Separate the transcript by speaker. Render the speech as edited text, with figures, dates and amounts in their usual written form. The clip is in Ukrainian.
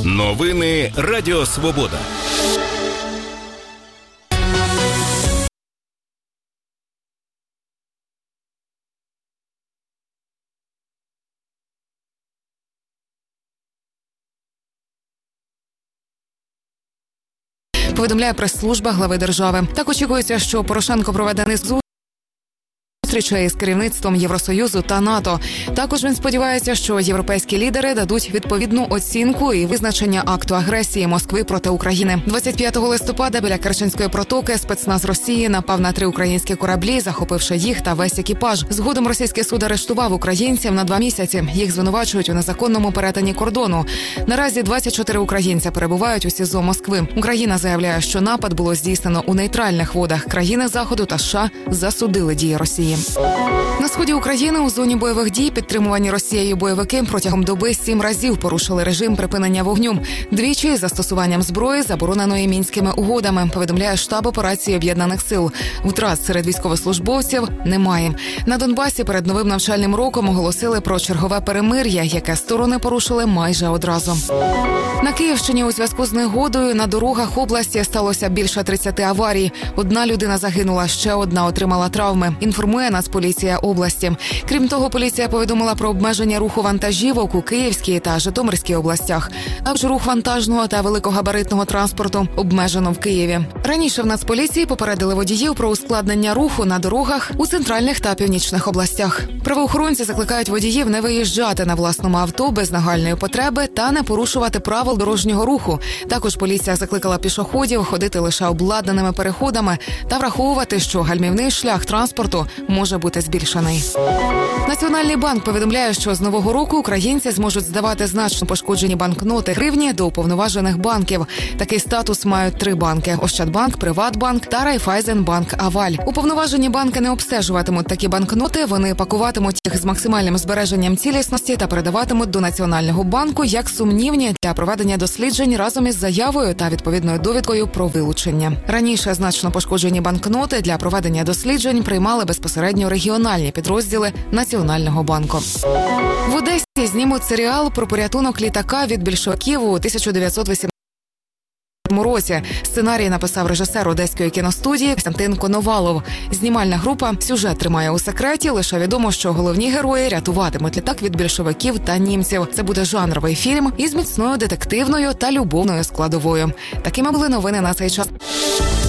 Speaker 1: Новини Радіо Свобода.
Speaker 2: Повідомляє прес-служба глави держави. Так очікується, що Порошенко проведе низку зустрічей з керівництвом Євросоюзу та НАТО. Також він сподівається, що європейські лідери дадуть відповідну оцінку і визначення акту агресії Москви проти України. 25 листопада біля Керченської протоки спецназ Росії напав на 3 українські кораблі, захопивши їх та весь екіпаж. Згодом російський суд арештував українців на 2 місяці. Їх звинувачують у незаконному перетині кордону. Наразі 24 українця перебувають у СІЗО Москви. Україна заявляє, що напад було здійснено у нейтральних водах. Країни Заходу та США засудили дії Росії. На сході України у зоні бойових дій підтримувані Росією бойовики протягом доби 7 разів порушили режим припинення вогню. Двічі із застосуванням зброї, забороненої Мінськими угодами, повідомляє штаб операції Об'єднаних сил. Втрат серед військовослужбовців немає. На Донбасі перед новим навчальним роком оголосили про чергове перемир'я, яке сторони порушили майже одразу. На Київщині у зв'язку з негодою на дорогах області сталося більше 30 аварій. 1 людина загинула, ще 1 отримала травми. Інформує Нацполіція області. Крім того, поліція повідомила про обмеження руху вантажівок у Київській та Житомирській областях. Також рух вантажного та великогабаритного транспорту обмежено в Києві. Раніше в Нацполіції попередили водіїв про ускладнення руху на дорогах у центральних та північних областях. Правоохоронці закликають водіїв не виїжджати на власному авто без нагальної потреби та не порушувати правил дорожнього руху. Також поліція закликала пішоходів ходити лише обладнаними переходами та враховувати, що гальмівний шлях транспорту може бути збільшений. Національний банк повідомляє, що з нового року українці зможуть здавати значно пошкоджені банкноти гривні до уповноважених банків. Такий статус мають 3 банки – Ощадбанк, Приватбанк та Райфайзенбанк Аваль. Уповноважені банки не обстежуватимуть такі банкноти, вони пакуватимуть їх з максимальним збереженням цілісності та передаватимуть до Національного банку як сумнівні для проведення досліджень разом із заявою та відповідною довідкою про вилучення. Раніше значно пошкоджені банкноти для проведення досліджень приймали безпосередньо регіональні підрозділи Національного банку. В Одесі знімуть серіал про порятунок літака від більшовиків у 1918 році. Сценарій написав режисер Одеської кіностудії Костянтин Коновалов. Знімальна група сюжет тримає у секреті, лише відомо, що головні герої рятуватимуть літак від більшовиків та німців. Це буде жанровий фільм із міцною детективною та любовною складовою. Такими були новини на цей час.